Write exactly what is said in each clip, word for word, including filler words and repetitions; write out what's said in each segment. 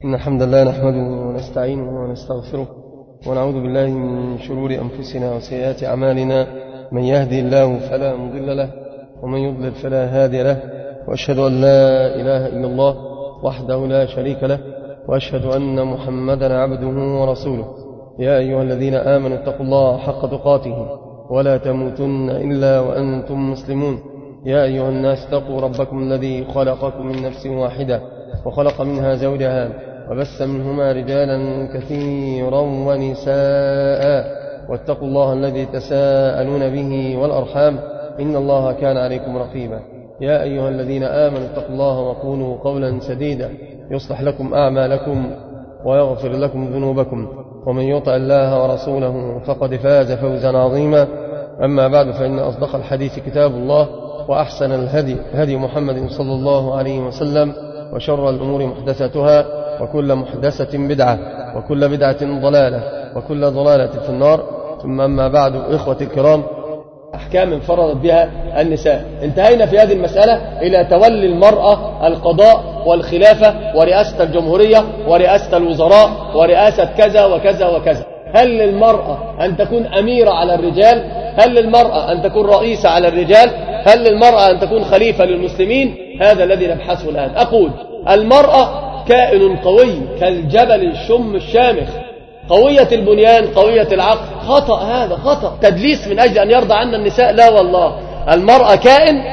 إن الحمد لله نحمده ونستعينه ونستغفره ونعوذ بالله من شرور أنفسنا وسيئات أعمالنا. من يهدي الله فلا مضل له ومن يضلل فلا هادي له، وأشهد أن لا إله إلا الله وحده لا شريك له، وأشهد أن محمدا عبده ورسوله. يا أيها الذين آمنوا اتقوا الله حق تقاته ولا تموتن إلا وأنتم مسلمون. يا أيها الناس اتقوا ربكم الذي خلقكم من نفس واحدة وخلق منها زوجها وبث منهما رجالا كثيرا ونساء، واتقوا الله الذي تساءلون به والأرحام إن الله كان عليكم رقيبا. يا أيها الذين آمنوا اتقوا الله وقولوا قولا سديدا يصلح لكم أعمالكم ويغفر لكم ذنوبكم، ومن يطع الله ورسوله فقد فاز فوزا عظيما. أما بعد، فإن أصدق الحديث كتاب الله، وأحسن الهدي هدي محمد صلى الله عليه وسلم، وشر الأمور محدثاتها، وكل محدثة بدعة، وكل بدعة ضلالة، وكل ضلالة في النار. ثم أما بعد، إخوتي الكرام، أحكام انفردت بها النساء. انتهينا في هذه المسألة إلى تولي المرأة القضاء والخلافة ورئاسة الجمهورية ورئاسة الوزراء ورئاسة كذا وكذا وكذا. هل للمرأة أن تكون أميرة على الرجال؟ هل للمرأة أن تكون رئيسة على الرجال؟ هل للمرأة أن تكون خليفة للمسلمين؟ هذا الذي نبحثه الآن. أقول المرأة كائن قوي كالجبل الشم الشامخ، قوية البنيان، قوية العقل. خطأ، هذا خطأ، تدليس من أجل أن يرضى عنا النساء. لا والله، المرأة كائن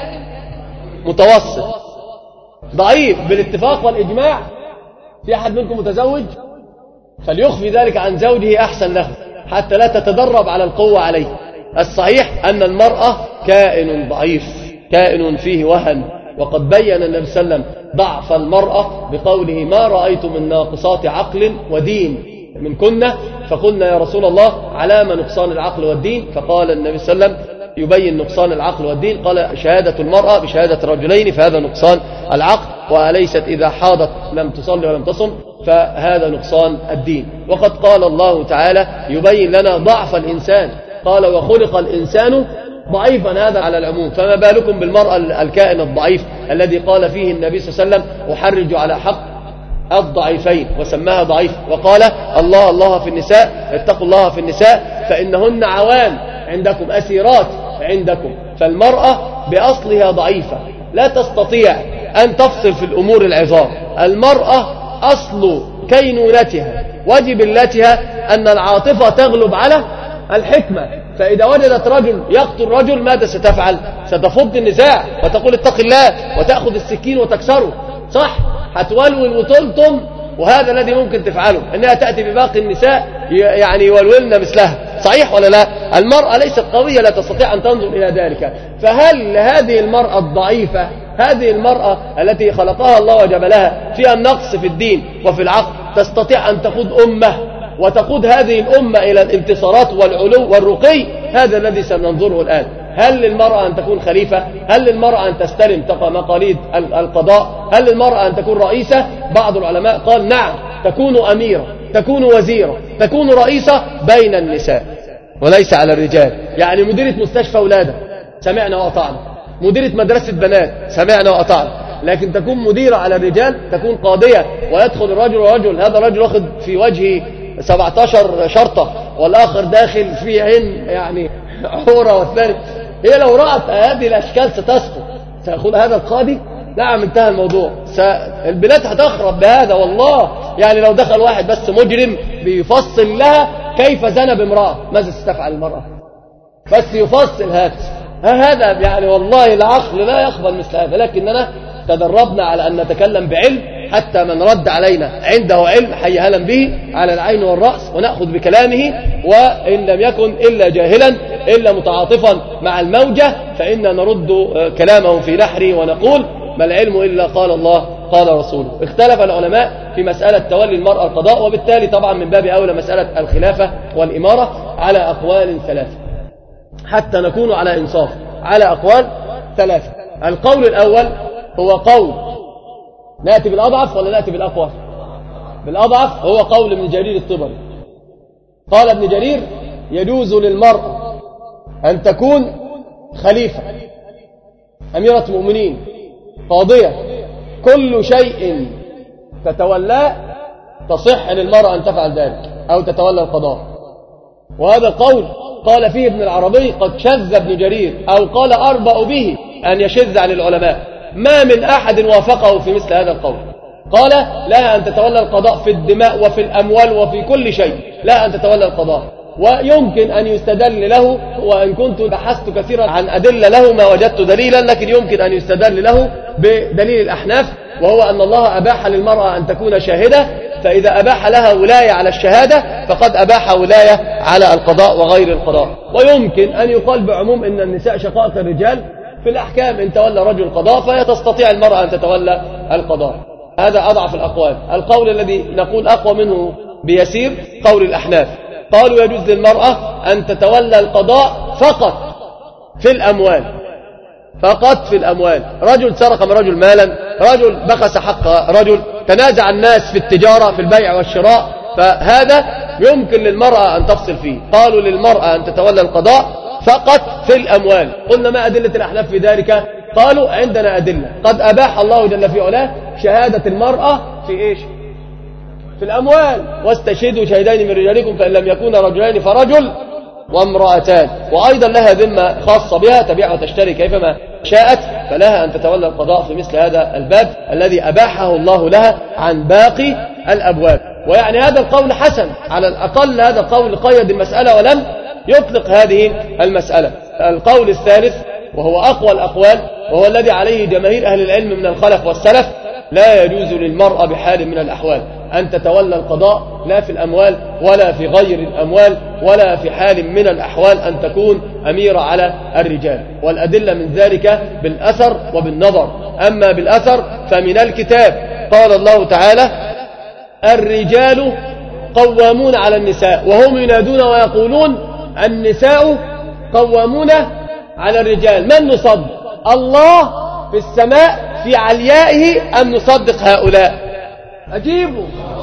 متوسط ضعيف بالاتفاق والإجماع. في أحد منكم متزوج فليخفي ذلك عن زوجه أحسن له حتى لا تتدرب على القوة عليه. الصحيح أن المرأة كائن ضعيف، كائن فيه وهن، وقد بين النبي صلى الله عليه وسلم ضعف المرأة بقوله: ما رأيت من ناقصات عقل ودين من كنا. فقلنا: يا رسول الله، علامة نقصان العقل والدين؟ فقال النبي صلى الله عليه وسلم يبين نقصان العقل والدين، قال: شهادة المرأة بشهادة رجلين، فهذا نقصان العقل. وأليست إذا حاضت لم تصلي ولم تصم، فهذا نقصان الدين. وقد قال الله تعالى يبين لنا ضعف الإنسان، قال: وخلق الإنسان ضعيفا، هذا على العموم. فما بالكم بالمرأة الكائن الضعيف الذي قال فيه النبي صلى الله عليه وسلم: أحرج على حق الضعيفين، وسماها ضعيف. وقال: الله الله في النساء، اتقوا الله في النساء فإنهن عوان عندكم، أسيرات عندكم. فالمرأة بأصلها ضعيفة، لا تستطيع أن تفصل في الأمور العظام. المرأة أصل كينونتها وجبلتها أن العاطفة تغلب على الحكمة. فإذا وجدت رجل يقتل رجل، ماذا ستفعل؟ ستفض النزاع وتقول: اتق الله، وتأخذ السكين وتكسره. صح؟ هتولول وتلطم، وهذا الذي ممكن تفعله، أنها تأتي بباقي النساء يعني يولولن مثلها. صحيح ولا لا؟ المرأة ليست قوية، لا تستطيع أن تنظر إلى ذلك. فهل هذه المرأة الضعيفة، هذه المرأة التي خلقها الله وجبلها فيها النقص في الدين وفي العقل، تستطيع أن تقود أمة وتقود هذه الأمة إلى الانتصارات والعلو والرقي؟ هذا الذي سننظره الآن. هل للمرأة أن تكون خليفة؟ هل للمرأة أن تستلم مقاليد القضاء؟ هل للمرأة أن تكون رئيسة؟ بعض العلماء قال: نعم، تكون أميرة، تكون وزيرة، تكون رئيسة بين النساء وليس على الرجال. يعني مديرة مستشفى ولادة، سمعنا وأطعنا. مديرة مدرسة بنات، سمعنا وأطعنا. لكن تكون مديرة على الرجال، تكون قاضية ويدخل الرجل ورجل، هذا الرجل واخد في وجهه سبعة عشر شرطة، والآخر داخل في عين يعني حورة، والثاني. هي لو رأت هذه الأشكال ستسقط، سيقول: هذا القاضي؟ نعم، انتهى الموضوع. البلاد هتخرب بهذا والله. يعني لو دخل واحد بس مجرم بيفصل لها كيف زنى بامرأة، ماذا ستفعل المرأة؟ بس يفصل هذا هذا يعني والله العقل لا يقبل مثل هذا. لكننا تدربنا على أن نتكلم بعلم، حتى من رد علينا عنده علم حي هلا به على العين والرأس، ونأخذ بكلامه، وإن لم يكن إلا جاهلا إلا متعاطفا مع الموجة فإننا نرد كلامه في نحره ونقول: ما العلم إلا قال الله قال رسوله. اختلف العلماء في مسألة تولي المرأة القضاء، وبالتالي طبعا من باب أولى مسألة الخلافة والإمارة على أقوال ثلاثة، حتى نكون على إنصاف، على أقوال ثلاثة. القول الأول هو قول، نأتي بالأضعف ولا نأتي بالأقوى؟ بالأضعف. هو قول ابن جرير الطبري. قال ابن جرير: يجوز للمرأة أن تكون خليفة، أميرة مؤمنين، قاضية، كل شيء تتولاه تصح للمرأة أن تفعل ذلك أو تتولى القضاء. وهذا قول قال فيه ابن العربي قد شذ ابن جرير، أو قال أربأ به أن يشذ عن العلماء، ما من أحد وافقه في مثل هذا القول. قال لا أن تتولى القضاء في الدماء وفي الأموال وفي كل شيء، لا أن تتولى القضاء. ويمكن أن يستدل له، وإن كنت بحثت كثيرا عن أدلة له ما وجدت دليلا، لكن يمكن أن يستدل له بدليل الأحناف، وهو أن الله أباح للمرأة أن تكون شاهدة، فإذا أباح لها ولاية على الشهادة فقد أباح ولاية على القضاء وغير القضاء. ويمكن أن يقال بعموم أن النساء شقائق الرجال في الأحكام، إن تولى رجل القضاء فهي تستطيع المرأة أن تتولى القضاء. هذا أضعف الأقوال. القول الذي نقول أقوى منه بيسير قول الأحناف، قالوا يجوز للمرأة أن تتولى القضاء فقط في الأموال، فقط في الأموال. رجل سرق من رجل مالا، رجل بخس حق رجل، تنازع الناس في التجارة في البيع والشراء، فهذا يمكن للمرأة أن تفصل فيه. قالوا للمرأة أن تتولى القضاء فقط في الأموال. قلنا ما أدلة الأحناف في ذلك؟ قالوا عندنا أدلة، قد أباح الله جل في علاه شهادة المرأة في إيش؟ في الأموال. واستشهدوا شهدين من رجالكم فإن لم يكونا رجلين فرجل وامرأتان. وأيضا لها ذمة خاصة بها تبيع وتشتري كيفما شاءت، فلها أن تتولى القضاء في مثل هذا الباب الذي أباحه الله لها عن باقي الأبواب. ويعني هذا القول حسن، على الأقل هذا القول قيد المسألة ولم يطلق هذه المسألة. القول الثالث وهو أقوى الأقوال، وهو الذي عليه جماهير أهل العلم من الخلف والسلف، لا يجوز للمرأة بحال من الأحوال أن تتولى القضاء، لا في الأموال ولا في غير الأموال ولا في حال من الأحوال أن تكون أميرة على الرجال. والأدلة من ذلك بالأثر وبالنظر. أما بالأثر فمن الكتاب قال الله تعالى الرجال قوامون على النساء وهم ينادون ويقولون النساء قوامون على الرجال. من نصدق؟ الله في السماء في عليائه أم نصدق هؤلاء؟ أجيبوا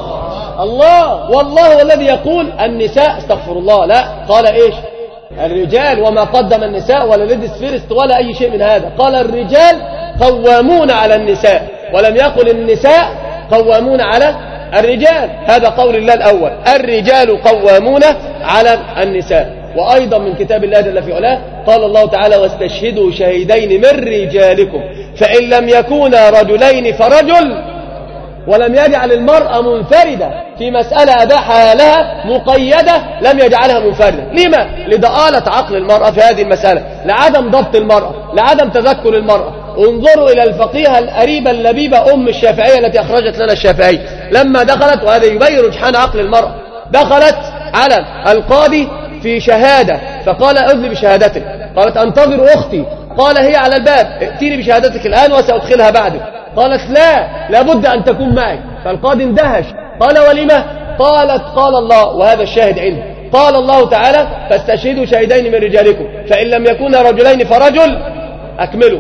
الله. والله الذي يقول النساء، استغفر الله، لا، قال إيش؟ الرجال، وما قدم النساء ولا ليديز فيرست ولا أي شيء من هذا. قال الرجال قوامون على النساء، ولم يقل النساء قوامون على الرجال. هذا قول الله الأول، الرجال قوامون على النساء. وأيضا من كتاب الله جل في علاه قال الله تعالى واستشهدوا شهيدين من رجالكم فإن لم يكونا رجلين فرجل، ولم يجعل المرأة منفردة في مسألة أباحها لها مقيدة، لم يجعلها منفردة. لما؟ لضآلة عقل المرأة في هذه المسألة، لعدم ضبط المرأة، لعدم تذكر المرأة. انظروا إلى الفقيهة الأريبة اللبيبة أم الشافعية التي أخرجت لنا الشافعي لما دخلت، وهذا يبين رجحان عقل المرأة، دخلت على القاضي في شهادة فقال أذن بشهادتك، قالت أنتظر أختي، قال هي على الباب، ائتيني بشهادتك الآن وسأدخلها بعدك، قالت لا لابد أن تكون معي. فالقاضي اندهش، قال ولما؟ قالت قال الله، وهذا الشاهد عندي، قال الله تعالى فاستشهدوا شهيدين من رجالكم فإن لم يكونا رجلين فرجل، أكملوا،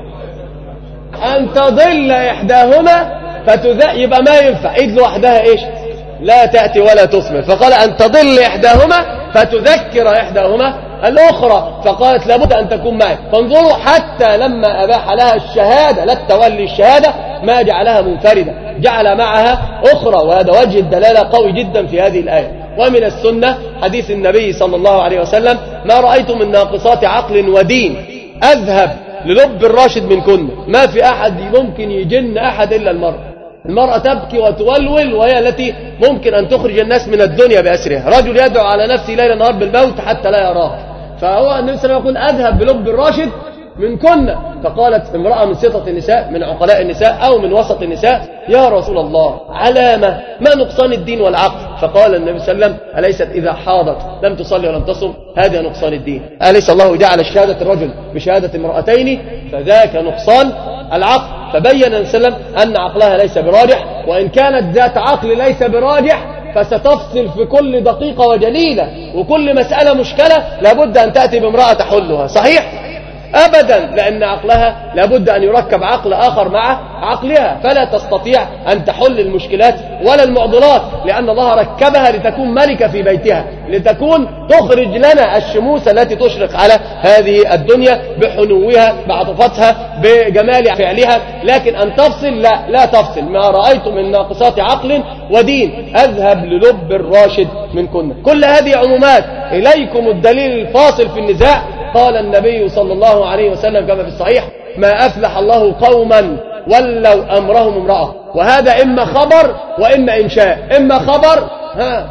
أن تضل إحداهما فتذ، يبقى ما ينفع إذ لوحدها إيش؟ لا تأتي ولا تثمر. فقال أن تضل إحداهما فتذكر إحداهما الأخرى، فقالت لابد أن تكون معي. فانظروا حتى لما أباح لها الشهادة، لا التولي الشهادة، ما جعلها منفردة، جعل معها أخرى. وهذا وجه الدلالة قوي جدا في هذه الآية. ومن السنة حديث النبي صلى الله عليه وسلم ما رأيت من ناقصات عقل ودين أذهب للب الراشد منكن. ما في أحد ممكن يجن أحد إلا المرأة. المرأة تبكي وتولول، وهي التي ممكن أن تخرج الناس من الدنيا بأسرها. رجل يدعو على نفسه ليل نهار بالموت حتى لا يراه، فهو النبي صلى الله عليه وسلم يقول أذهب بلب الراشد من كنا. فقالت امرأة من سطة النساء، من عقلاء النساء أو من وسط النساء، يا رسول الله علامة ما نقصان الدين والعقل؟ فقال النبي صلى الله عليه وسلم أليست إذا حاضت لم تصلي ولم تصم هذا نقصان الدين؟ أليس الله جعل شهادة الرجل بشهادة امرأتين؟ فذاك نقصان العقل. فبين النبي صلى الله عليه وسلم أن عقلها ليس براجح، وإن كانت ذات عقل ليس براجح فستفصل في كل دقيقة وجليلة، وكل مسألة مشكلة لابد أن تأتي بامرأة تحلها. صحيح؟ أبدا، لأن عقلها لابد أن يركب عقل آخر مع عقلها، فلا تستطيع أن تحل المشكلات ولا المعضلات، لأن الله ركبها لتكون ملكة في بيتها، لتكون تخرج لنا الشموس التي تشرق على هذه الدنيا بحنوها بعطفتها بجمال فعلها. لكن أن تفصل، لا لا تفصل. ما رأيت من ناقصات عقل ودين أذهب للب الراشد منكن. كل هذه عمومات. إليكم الدليل الفاصل في النزاع. قال النبي صلى الله عليه وسلم كما في الصحيح: ما أفلح الله قوما ولوا أمرهم امرأة. وهذا إما خبر وإما إنشاء. إما خبر ها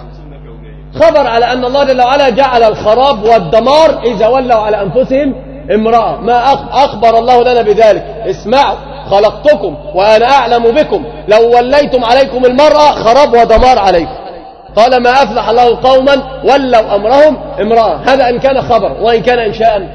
خبر على أن الله جل وعلا جعل الخراب والدمار إذا ولوا على أنفسهم امرأة. ما أخبر الله لنا بذلك: اسمعوا خلقتكم وأنا أعلم بكم، لو وليتم عليكم المرأة خراب ودمار عليكم. قال: ما أفلح الله قوما ولوا أمرهم امرأة. هذا إن كان خبر، وإن كان إنشاء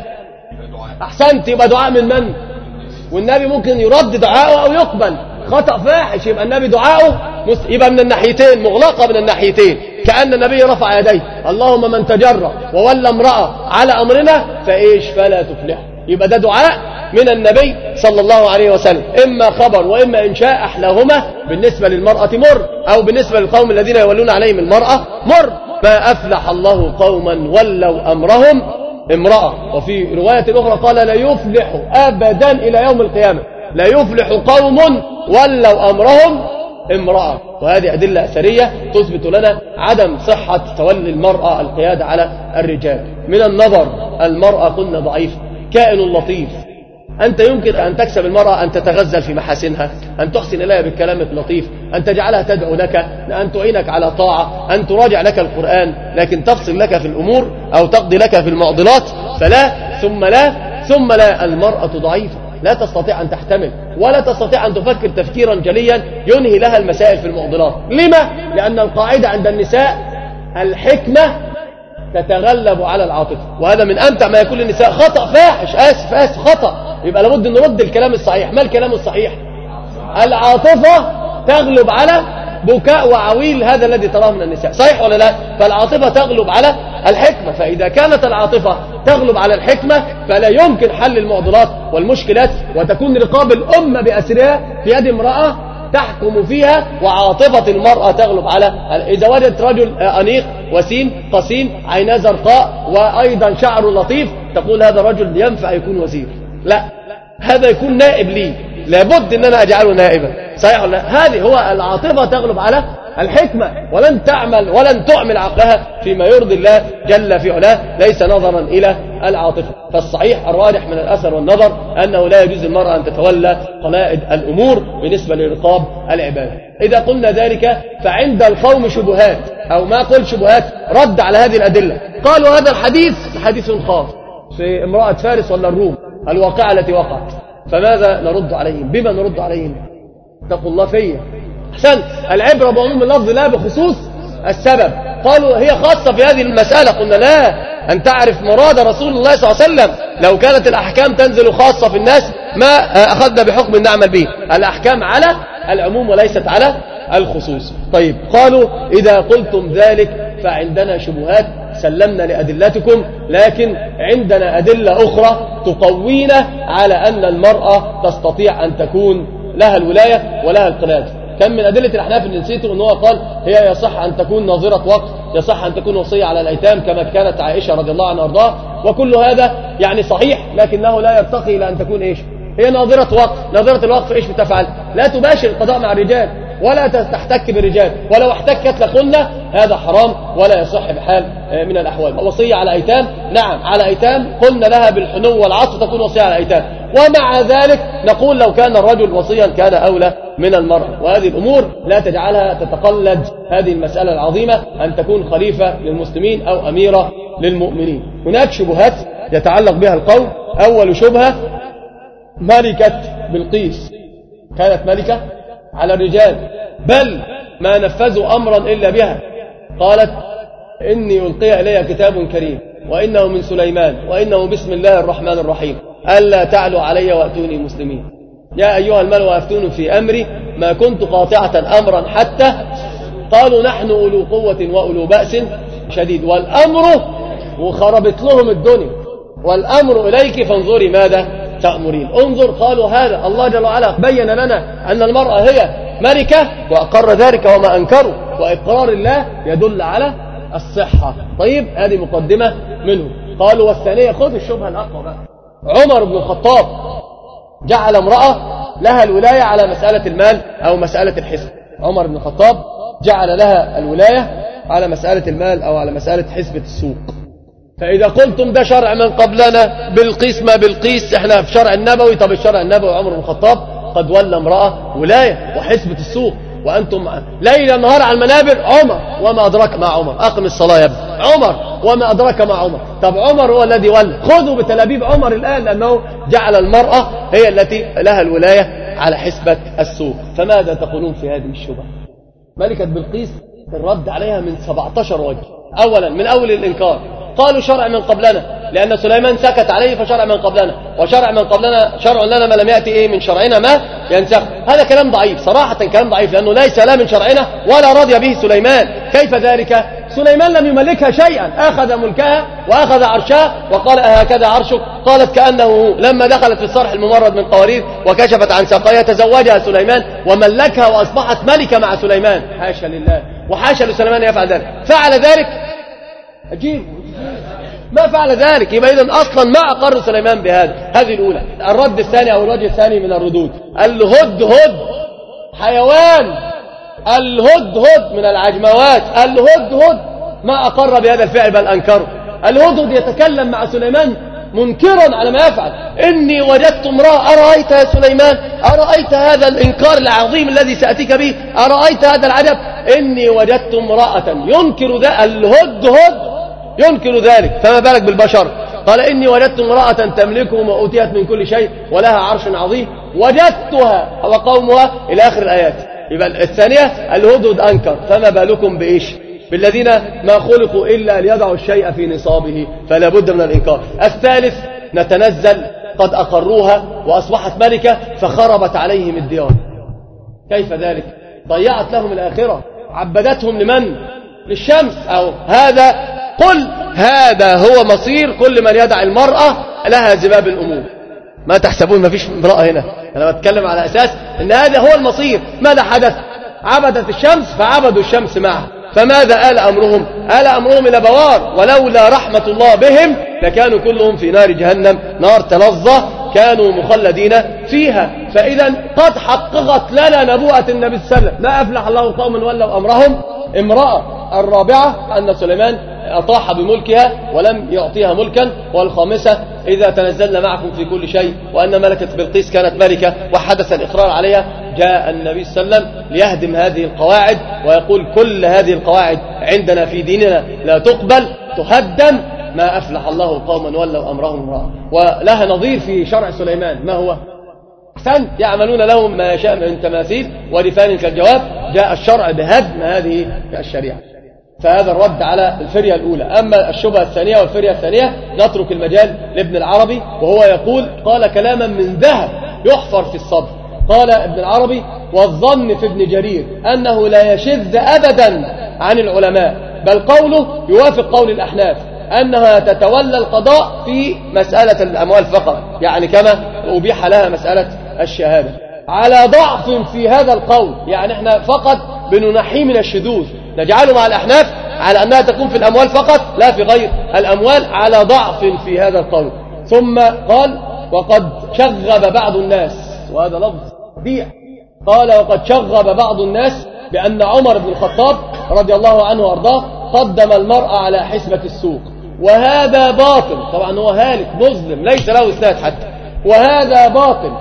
أحسنت يبقى دعاء من من؟ والنبي ممكن يرد دعاءه أو يقبل. خطأ فاحش يبقى النبي دعاءه يبقى من الناحيتين، مغلقة من الناحيتين، كأن النبي رفع يديه: اللهم من تجرى وولى امرأة على أمرنا فإيش فلا تفلح. يبقى ده دعاء من النبي صلى الله عليه وسلم، إما خبر وإما إنشاء. أحلاهما بالنسبة للمرأة مر، أو بالنسبة للقوم الذين يولون عليهم المرأة مر. ما أفلح الله قوما ولوا أمرهم امرأة. وفي رواية أخرى قال: لا يفلح أبدا إلى يوم القيامة، لا يفلح قوم ولوا أمرهم امرأة. وهذه أدلة أثرية تثبت لنا عدم صحة تولي المرأة القيادة على الرجال. من النظر المرأة قلنا ضعيفة، كائن لطيف. أنت يمكن أن تكسب المرأة أن تتغزل في محاسنها، أن تحسن إليها بالكلام اللطيف، أن تجعلها تدعو لك، أن تعينك على طاعة، أن تراجع لك القرآن. لكن تفصل لك في الأمور أو تقضي لك في المعضلات فلا، ثم لا ثم لا. المرأة ضعيفة، لا تستطيع أن تحتمل ولا تستطيع أن تفكر تفكيرا جليا ينهي لها المسائل في المعضلات. لما؟ لأن القاعدة عند النساء: الحكمة تتغلب على العاطفة. وهذا من أمتع ما يكون للنساء. خطأ فاحش، آسف آسف خطأ. يبقى لابد أن نرد الكلام الصحيح. ما الكلام الصحيح؟ العاطفة تغلب على بكاء وعويل هذا الذي تراه من النساء، صحيح ولا لا؟ فالعاطفة تغلب على الحكمة. فإذا كانت العاطفة تغلب على الحكمة فلا يمكن حل المعضلات والمشكلات، وتكون رقاب الأمة بأسرها في يد امرأة تحكم فيها، وعاطفة المرأة تغلب على. إذا وجدت رجل أنيق وسيم قسيم عيناه زرقاء وأيضا شعره لطيف تقول: هذا رجل ينفع يكون وزير. لا، هذا يكون نائب لي، لابد أن أنا أجعله نائبا، صحيح ولا لا؟ هذه هو العاطفة تغلب على الحكمة، ولن تعمل ولن تعمل عقلها فيما يرضي الله جل في علاه، ليس نظرا إلى العاطفة. فالصحيح الراجح من الأثر والنظر أنه لا يجوز المرأة أن تتولى قلائد الأمور بالنسبة لرقاب العباد. إذا قلنا ذلك فعند القوم شبهات، أو ما قل شبهات، رد على هذه الأدلة. قالوا: هذا الحديث حديث خاص في امرأة فارس ولا الروم، الواقعة التي وقعت. فماذا نرد عليهم؟ بما نرد عليهم؟ اتقوا الله فيا. أحسن، العبرة بعموم اللفظ لا بخصوص السبب. قالوا: هي خاصة في هذه المسألة. قلنا: لا، أن تعرف مراد رسول الله صلى الله عليه وسلم. لو كانت الأحكام تنزل خاصة في الناس ما أخذنا بحكم نعمل به. الأحكام على العموم وليست على الخصوص. طيب، قالوا: إذا قلتم ذلك فعندنا شبهات، سلمنا لأدلتكم، لكن عندنا أدلة أخرى تقوينا على أن المرأة تستطيع أن تكون لها الولاية ولها القيادة. كم من أدلة الأحناف اللي نسيته أنه قال: هي يصح أن تكون ناظرة وقت، يصح أن تكون وصية على الأيتام كما كانت عائشة رضي الله عنها وارضاها. وكل هذا يعني صحيح، لكنه لا يرتقي إلى أن تكون إيش؟ هي ناظرة وقت. ناظرة الوقت إيش بتفعل؟ لا تباشر القضاء مع الرجال ولا تحتك بالرجال، ولو احتكت لقلنا هذا حرام ولا يصح بحال من الأحوال. وصية على أيتام، نعم على أيتام، قلنا لها بالحنو والعطف تكون وصية على أيتام. ومع ذلك نقول لو كان الرجل وصيا كان أولى من المرأة. وهذه الأمور لا تجعلها تتقلد هذه المسألة العظيمة أن تكون خليفة للمسلمين أو أميرة للمؤمنين. هناك شبهات يتعلق بها القول. أول شبهة: ملكة بلقيس كانت ملكة على الرجال، بل ما نفذوا أمرا إلا بها. قالت: إني ألقي إلي كتاب كريم وإنه من سليمان وإنه بسم الله الرحمن الرحيم ألا تعلوا علي وأتوني مسلمين. يا أيها الملأ أفتوني في أمري ما كنت قاطعة أمرا حتى قالوا نحن أولو قوة وأولو بأس شديد. والأمر وخربت لهم الدنيا، والأمر إليك فانظري ماذا تأمرين. انظر، قالوا هذا الله جل وعلا بين لنا أن المرأة هي ملكة وأقر ذلك وما أنكروا، وإقرار الله يدل على الصحة. طيب، هذه مقدمة منه. قالوا والثانية، خذ الشبهة الأقوى بقى. عمر بن الخطاب جعل امرأة لها الولاية على مسألة المال أو مسألة الحسب. عمر بن الخطاب جعل لها الولاية على مسألة المال أو على مسألة حسبة السوق. فإذا قلتم ده شرع من قبلنا بالقيس ما بالقيس، احنا في شرع النبوي. طب الشرع النبوي عمر بن الخطاب قد ولى امرأة ولاية وحسبة السوق، وأنتم ليل نهار على المنابر. عمر وما أدرك مع عمر، أقم الصلاة يا ابن. عمر وما أدرك مع عمر. طب عمر هو الذي ولى، خذوا بتلابيب عمر الآن، لأنه جعل المرأة هي التي لها الولاية على حسبة السوق. فماذا تقولون في هذه الشبهة؟ ملكة بلقيس الرد عليها من سبعة عشر وجه. أولا، من أول الإنكار، قالوا شرع من قبلنا، لأن سليمان سكت عليه فشرع من قبلنا، وشرع من قبلنا شرع لنا ما لم يأتي إيه من شرعنا ما ينسخ. هذا كلام ضعيف، صراحة كلام ضعيف، لأنه ليس لا من شرعنا ولا رضي به سليمان. كيف ذلك؟ سليمان لم يملكها شيئا، أخذ ملكها وأخذ عرشها وقال أهكذا عرشك؟ قالت كأنه. لما دخلت في الصرح الممرد من قوارير وكشفت عن ساقيها تزوجها سليمان وملكها وأصبحت ملكة مع سليمان. حاشا لله وحاشا لسليمان يفعل ذلك. فعل ذلك؟ أجيب ما فعل ذلك. يبقى إذن أصلا ما أقر سليمان بهذا. هذه الأولى. الرد الثاني أو الوجه الثاني من الردود، الهدهد حيوان، الهدهد من العجموات، الهدهد ما أقر بهذا الفعل بل أنكره. الهدهد يتكلم مع سليمان منكرا على ما يفعل. إني وجدت امرأة، أرأيت يا سليمان، أرأيت هذا الإنكار العظيم الذي سأتيك به، أرأيت هذا العجب، إني وجدت امرأة ينكر ذا. الهدهد ينكر ذلك، فما بالك بالبشر؟ قال إني وجدت امرأة تملكهم وأوتيت من كل شيء ولها عرش عظيم وجدتها وقومها إلى آخر الآيات. يبقى الثانية الهدهد أنكر، فما بالكم بإيش؟ بالذين ما خلقوا إلا ليضعوا الشيء في نصابه، فلا بد من الإنكار. الثالث نتنزل، قد أقروها وأصبحت ملكة فخربت عليهم الديار. كيف ذلك؟ ضيعت لهم الآخرة، عبدتهم لمن؟ للشمس. أو هذا قل هذا هو مصير كل من يدع المرأة لها زباب الأمور. ما تحسبون ما فيش امرأة هنا، أنا بتكلم على أساس أن هذا هو المصير. ماذا حدث؟ عبدت الشمس فعبدوا الشمس معه. فماذا آل أمرهم؟ آل أمرهم إلى بوار، ولولا رحمة الله بهم لكانوا كلهم في نار جهنم، نار تلظى كانوا مخلدين فيها. فإذا قد حققت لنا نبوءة النبي صلى الله عليه وسلم، لا أفلح الله قوما ولوا أمرهم امرأة. الرابعة أن سليمان أطاح بملكها ولم يعطيها ملكا. والخامسة إذا تنزلنا معكم في كل شيء، وأن ملكة بلقيس كانت ملكة وحدث الإقرار عليها. جاء النبي صلى الله عليه وسلم ليهدم هذه القواعد ويقول كل هذه القواعد عندنا في ديننا لا تقبل، تهدم. ما أفلح الله قوما ولوا أمرهم امرأة. ولها نظير في شرع سليمان، ما هو؟ أحسن، يعملون لهم ما يشاء من تماثيل ورفان كالجواب. جاء الشرع بهدم هذه الشريعة. فهذا الرد على الفرية الأولى. أما الشبهة الثانية والفرية الثانية نترك المجال لابن العربي، وهو يقول قال كلاما من ذهب يحفر في الصدر. قال ابن العربي والظن في ابن جرير أنه لا يشذ أبدا عن العلماء، بل قوله يوافق قول الأحناف أنها تتولى القضاء في مسألة الأموال فقط، يعني كما أبيح لها مسألة الشهادة، على ضعف في هذا القول. يعني احنا فقط بننحي من الشذوذ، نجعله مع الأحناف على أنها تكون في الأموال فقط لا في غير الأموال، على ضعف في هذا القول. ثم قال وقد شغب بعض الناس، وهذا لفظ بيع، قال وقد شغب بعض الناس بأن عمر بن الخطاب رضي الله عنه وارضاه قدم المرأة على حسبة السوق، وهذا باطل. طبعا هو هالك مظلم ليس له إسناد حتى، وهذا باطل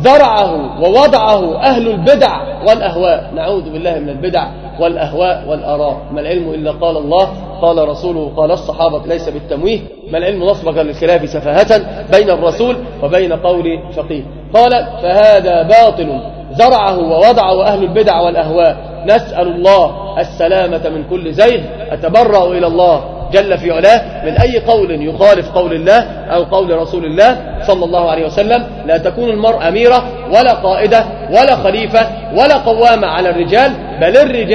زرعه ووضعه أهل البدع والأهواء. نعوذ بالله من البدع والأهواء والآراء. ما العلم إلا قال الله قال رسوله قال الصحابة، ليس بالتمويه. ما العلم نصبك للخلاف سفاهة بين الرسول وبين قول فقيه. قال فهذا باطل زرعه ووضعه أهل البدع والأهواء. نسأل الله السلامة من كل زيغ. أتبرأ إلى الله جل في علاه من أي قول يخالف قول الله أو قول رسول الله صلى الله عليه وسلم. لا تكون المرأة أميرة ولا قائدة ولا خليفة ولا قوامة على الرجال، بل الرجال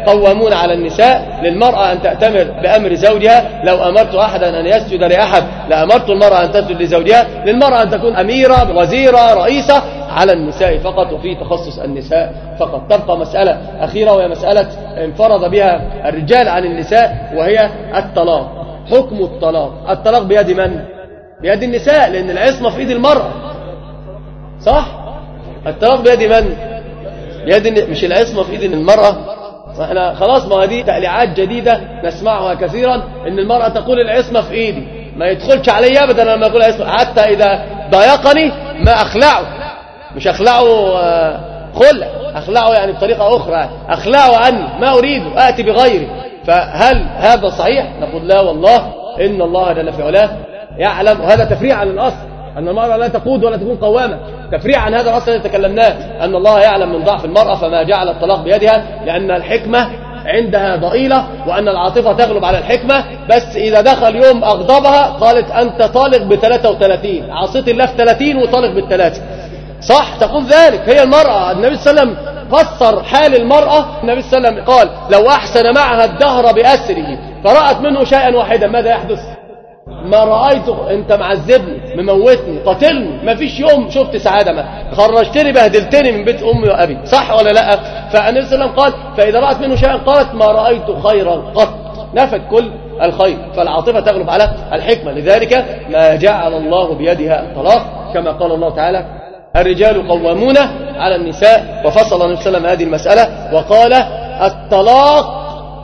قوامون على النساء، للمرأة أن تأتمر بأمر زوجها. لو أمرت أحدا أن يسجد لأحد لأمرت المرأة أن تسجد لزوجها. للمرأة أن تكون أميرة، وزيرة، رئيسة، على النساء فقط، وفي تخصص النساء فقط. تبقى مسألة أخيرة وهي مسألة انفرد بها الرجال عن النساء، وهي الطلاق. حكم الطلاق، الطلاق بيد من؟ بيد النساء، لأن العصمة في إيد المرأة، صح؟ الطلاق بيد من؟ بيد، مش العصمة في إيد المرأة. واحنا خلاص، ما هذه تأليعات جديدة نسمعها كثيرا، ان المرأة تقول العصمة في ايدي، ما يدخلش علي ابدا لما اقول العصمة، حتى اذا ضايقني ما اخلعه، مش اخلعه خلع، اخلعه يعني بطريقة اخرى، اخلعه عني، ما اريده، اتي بغيره. فهل هذا صحيح؟ نقول لا والله، ان الله جل في علاه يعلم، وهذا تفريع عن الاصل أن المرأة لا تقود ولا تكون قوامة، تفريع عن هذا الأصل الذي تكلمناه، أن الله يعلم من ضعف المرأة فما جعل الطلاق بيدها، لأن الحكمة عندها ضئيلة، وأن العاطفة تغلب على الحكمة. بس إذا دخل يوم أغضبها قالت أنت طالق بثلاثة وثلاثين، عصيت الله في ثلاثين وطالق بالثلاثة، صح؟ تقول ذلك هي المرأة. النبي صلى الله عليه وسلم فسر حال المرأة، النبي صلى الله عليه وسلم قال لو أحسن معها الدهر بأسره فرأت منه شيئا واحدا ماذا يحدث؟ ما رأيته، انت معذبني، مموتني، قاتلني، ما فيش يوم شفت سعادة، ما خرجتني، بهدلتني من بيت أمي وأبي، صح ولا لا؟ فالنبي صلى الله عليه وسلم قال فإذا رأت منه شيئا قالت ما رأيت خيرا قط، نفت كل الخير. فالعاطفة تغلب على الحكمة، لذلك ما جعل الله بيدها الطلاق، كما قال الله تعالى الرجال قوامون على النساء. وفصل النبي صلى الله عليه وسلم هذه المسألة وقال الطلاق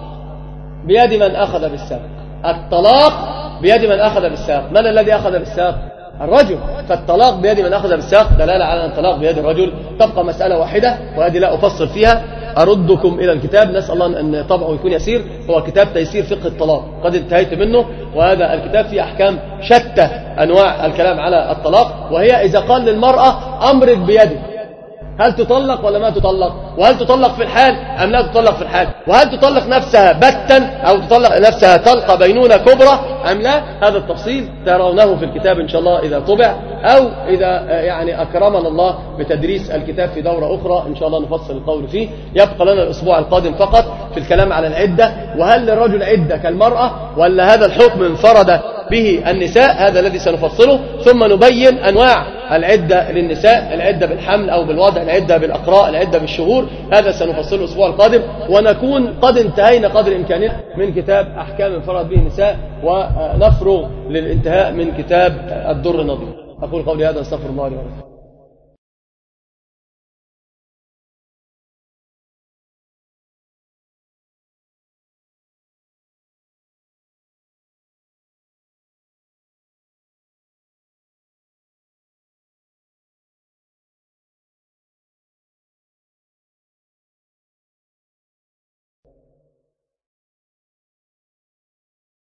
بيد من أخذ بالساق، الطلاق بيد من أخذ بالساق. من الذي أخذ بالساق؟ الرجل. فالطلاق بيد من أخذ بالساق دلالة على أن الطلاق بيد الرجل. تبقى مسألة واحدة وهذه لا أفصل فيها، أردكم إلى الكتاب، نسأل الله أن طبعه يكون يسير، هو كتاب تيسير فقه الطلاق، قد انتهيت منه، وهذا الكتاب فيه أحكام شتى أنواع الكلام على الطلاق. وهي إذا قال للمرأة أمرك بيدك، هل تطلق ولا ما تطلق؟ وهل تطلق في الحال أم لا تطلق في الحال؟ وهل تطلق نفسها بتا أو تطلق نفسها طلقة بينونة كبرى أم لا؟ هذا التفصيل ترونه في الكتاب إن شاء الله إذا طبع، أو إذا يعني أكرمنا الله بتدريس الكتاب في دورة أخرى إن شاء الله نفصل القول فيه. يبقى لنا الأسبوع القادم فقط في الكلام على العدة، وهل للرجل عدة كالمرأة ولا هذا الحكم انفرد به النساء، هذا الذي سنفصله. ثم نبين أنواع العدة للنساء، العدة بالحمل أو بالوضع، العدة بالأقراء، العدة بالشهور، هذا سنفصله الأسبوع القادم، ونكون قد انتهينا قدر إمكاننا من كتاب أحكام انفرد به النساء، ونفرغ للانتهاء من كتاب الدر النظير. أقول قولي هذا، استغفر الله لي ولكم.